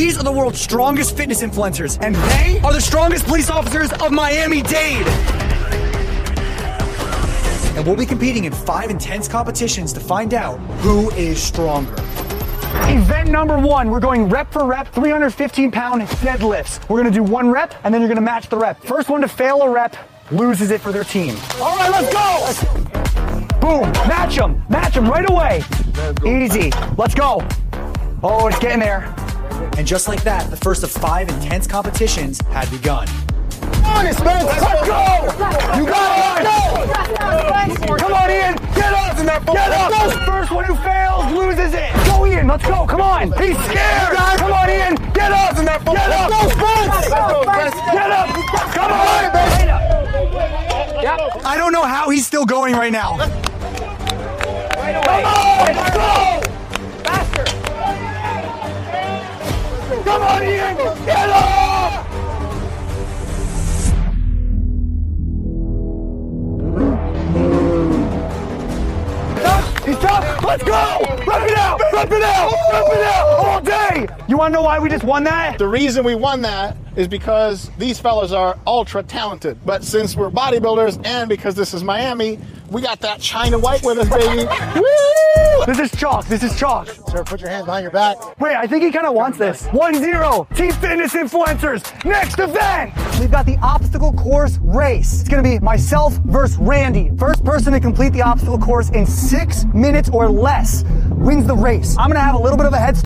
These are the world's strongest fitness influencers, and they are the strongest police officers of Miami-Dade. And we'll be competing in 5 intense competitions to find out who is stronger. Event number 1, we're going rep for rep, 315-pound deadlifts. We're gonna do 1 rep, and then you're gonna match the rep. First one to fail a rep loses it for their team. All right, let's go! Boom, match them right away. Easy, let's go. Oh, it's getting there. And just like that, the first of 5 intense competitions had begun. Let's go! You got it! Come on, Ian! Get up! Get up! First one who fails loses it! Go, Ian! Let's go! Come on! He's scared! Come on, Ian! Get up! Get up! Get up! Come on! I don't know how he's still going right now. Come on! Let's go! Faster! Come on, Ian! Get up! He's tough! Let's go! Rep it out! Rep it out! Rep it out! All day! You wanna know why we just won that? The reason we won that is because these fellas are ultra talented. But since we're bodybuilders and because this is Miami, we got that China White with us, baby. Woo! This is chalk. This is chalk. Sir, put your hands behind your back. Wait, I think he kind of wants this. 1-0. Team Fitness Influencers. Next event. We've got the obstacle course race. It's going to be myself versus Randy. First person to complete the obstacle course in 6 minutes or less wins the race. I'm going to have a little bit of a head start.